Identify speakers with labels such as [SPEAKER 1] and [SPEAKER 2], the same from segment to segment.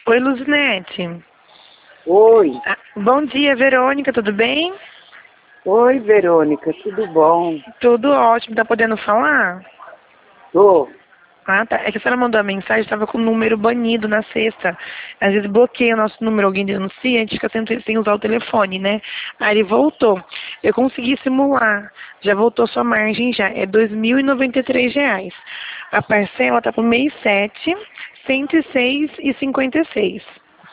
[SPEAKER 1] Oi, Luzinete.
[SPEAKER 2] Oi.
[SPEAKER 1] Bom dia, Verônica, tudo bem?
[SPEAKER 2] Oi, Verônica, tudo bom?
[SPEAKER 1] Tudo ótimo, tá podendo falar?
[SPEAKER 2] Tô.
[SPEAKER 1] Ah, tá. É que a senhora mandou a mensagem, estava com o número banido na sexta. Às vezes bloqueia o nosso número, alguém denuncia, a gente fica sem usar o telefone, né? Aí ele voltou. Eu consegui simular. Já voltou sua margem já. É R$ 2.093. A parcela tá pro mês 7, 106,56.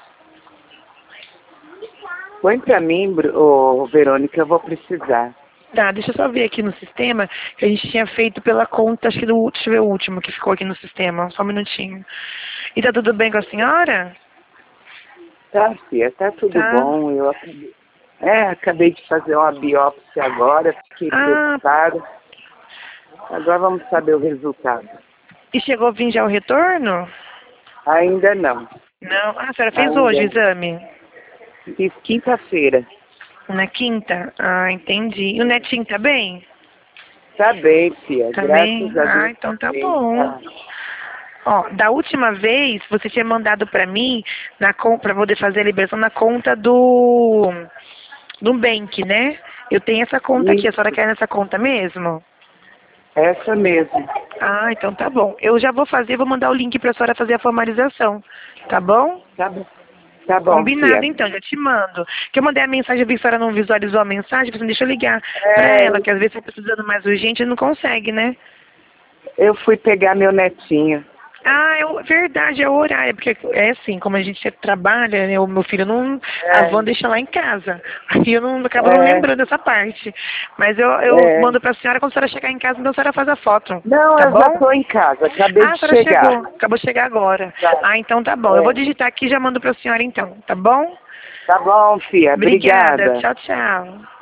[SPEAKER 2] Põe pra mim, Verônica, eu vou precisar.
[SPEAKER 1] Tá, deixa eu só ver aqui no sistema, que a gente tinha feito pela conta, acho que deixa eu ver o último que ficou aqui no sistema, só um minutinho. E tá tudo bem com a senhora?
[SPEAKER 2] Tá, filha, tá tudo
[SPEAKER 1] Tá.
[SPEAKER 2] bom. Acabei de fazer uma biópsia agora, fiquei
[SPEAKER 1] Ah,
[SPEAKER 2] preocupada. Agora vamos saber o resultado.
[SPEAKER 1] e chegou a vir já o retorno?
[SPEAKER 2] Ainda não.
[SPEAKER 1] Não. Ah, a senhora fez hoje
[SPEAKER 2] Ainda
[SPEAKER 1] o
[SPEAKER 2] não.
[SPEAKER 1] exame?
[SPEAKER 2] Fiz quinta-feira.
[SPEAKER 1] Na quinta? Ah, entendi. E o netinho tá bem?
[SPEAKER 2] Tá bem, filha.
[SPEAKER 1] Tá bem?
[SPEAKER 2] Graças a
[SPEAKER 1] Ah,
[SPEAKER 2] Deus
[SPEAKER 1] então
[SPEAKER 2] tá
[SPEAKER 1] tá
[SPEAKER 2] bem.
[SPEAKER 1] bom.
[SPEAKER 2] Tá.
[SPEAKER 1] Ó, da última vez, você tinha mandado pra mim, pra poder fazer a liberação na conta do Nubank, né? Eu tenho essa conta aqui, a senhora
[SPEAKER 2] Isso,
[SPEAKER 1] quer nessa conta mesmo?
[SPEAKER 2] essa mesmo.
[SPEAKER 1] Ah, então tá bom. Eu já vou fazer, vou mandar o link pra senhora fazer a formalização, tá bom?
[SPEAKER 2] Tá bom. Tá bom,
[SPEAKER 1] Combinado
[SPEAKER 2] filha.
[SPEAKER 1] então, já te mando. Que eu mandei a mensagem, eu vi que a senhora não visualizou a mensagem, você deixa eu ligar pra
[SPEAKER 2] É,
[SPEAKER 1] ela, que às vezes você tá precisando mais urgente e não consegue, né?
[SPEAKER 2] eu fui pegar meu netinho.
[SPEAKER 1] Ah, verdade, é o horário, porque é assim, como a gente trabalha, né, o meu filho não, a
[SPEAKER 2] É,
[SPEAKER 1] van deixa lá em casa, aí eu não acabo não
[SPEAKER 2] é,
[SPEAKER 1] lembrando essa parte, mas eu
[SPEAKER 2] é.
[SPEAKER 1] mando pra senhora, quando a senhora chegar em casa, então a senhora faz a foto,
[SPEAKER 2] Não,
[SPEAKER 1] tá
[SPEAKER 2] eu já
[SPEAKER 1] bom?
[SPEAKER 2] estou em casa, acabei
[SPEAKER 1] Ah, a
[SPEAKER 2] de
[SPEAKER 1] senhora
[SPEAKER 2] chegar.
[SPEAKER 1] chegou, acabou de chegar agora.
[SPEAKER 2] Tá,
[SPEAKER 1] Ah, então tá bom, eu vou
[SPEAKER 2] é.
[SPEAKER 1] digitar aqui e já mando pra senhora então, tá bom?
[SPEAKER 2] Tá bom, filha,
[SPEAKER 1] Obrigada,
[SPEAKER 2] obrigada.
[SPEAKER 1] tchau, tchau.